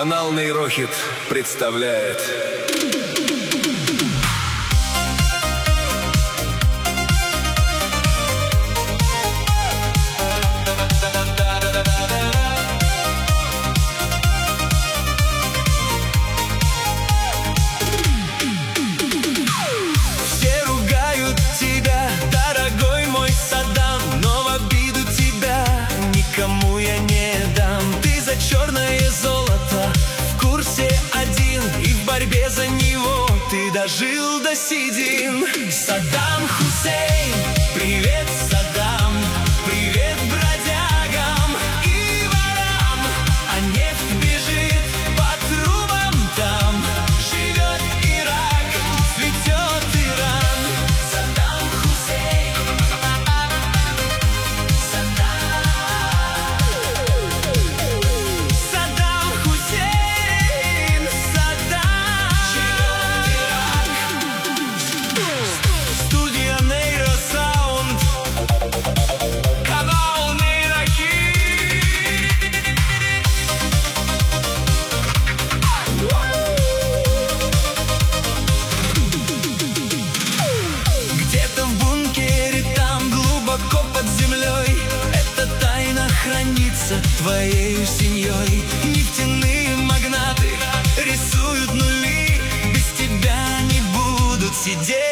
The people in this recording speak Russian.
Канал Нейрохит представляет. Все ругают тебя, дорогой мой Саддам, но в обиду тебя никому я не дам. Ты за черное золото в курсе один, и в борьбе за него ты дожил до седин. Саддам Хусейн, привет, Саддам, привет бродягам и ворам, а нефть бежит по трубам там. Живет Ирак, цветет Иран. Саддам Хусейн, Саддам Хусейн, Саддам. Живет Ирак. Студия Нейросаунд, канал Нейрохит. Где-то в бункере, там глубоко под землей, эта тайна хранится твоей семьей. Нефтяные магнаты рисуют нули, без тебя не будут сидеть.